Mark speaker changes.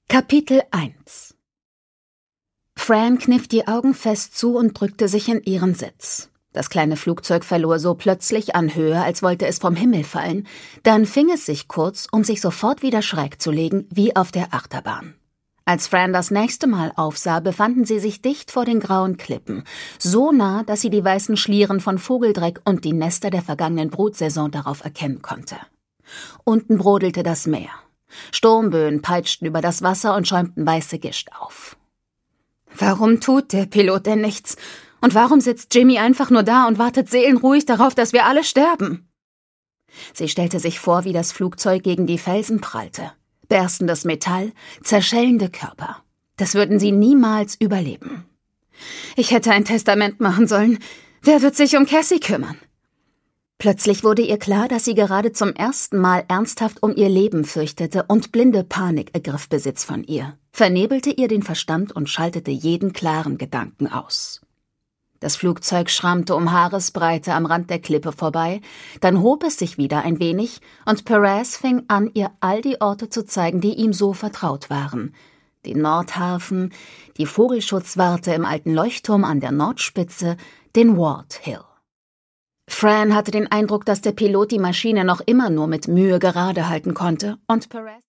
Speaker 1: Kapitel 1. Fran kniff die Augen fest zu und drückte sich in ihren Sitz. Das kleine Flugzeug verlor so plötzlich an Höhe, als wollte es vom Himmel fallen. Dann fing es sich kurz, um sich sofort wieder schräg zu legen, wie auf der Achterbahn. Als Fran das nächste Mal aufsah, befanden sie sich dicht vor den grauen Klippen. So nah, dass sie die weißen Schlieren von Vogeldreck und die Nester der vergangenen Brutsaison darauf erkennen konnte. Unten brodelte das Meer. Sturmböen peitschten über das Wasser und schäumten weiße Gischt auf. Warum tut der Pilot denn nichts? Und warum sitzt Jimmy einfach nur da und wartet seelenruhig darauf, dass wir alle sterben? Sie stellte sich vor, wie das Flugzeug gegen die Felsen prallte. Berstendes Metall, zerschellende Körper. Das würden sie niemals überleben. Ich hätte ein Testament machen sollen. Wer wird sich um Cassie kümmern? Plötzlich wurde ihr klar, dass sie gerade zum ersten Mal ernsthaft um ihr Leben fürchtete und blinde Panik ergriff Besitz von ihr, vernebelte ihr den Verstand und schaltete jeden klaren Gedanken aus. Das Flugzeug schrammte um Haaresbreite am Rand der Klippe vorbei, dann hob es sich wieder ein wenig und Perez fing an, ihr all die Orte zu zeigen, die ihm so vertraut waren. Den Nordhafen, die Vogelschutzwarte im alten Leuchtturm an der Nordspitze, den Ward Hill. Fran hatte den Eindruck, dass der Pilot die Maschine noch immer nur mit Mühe gerade halten konnte und Perez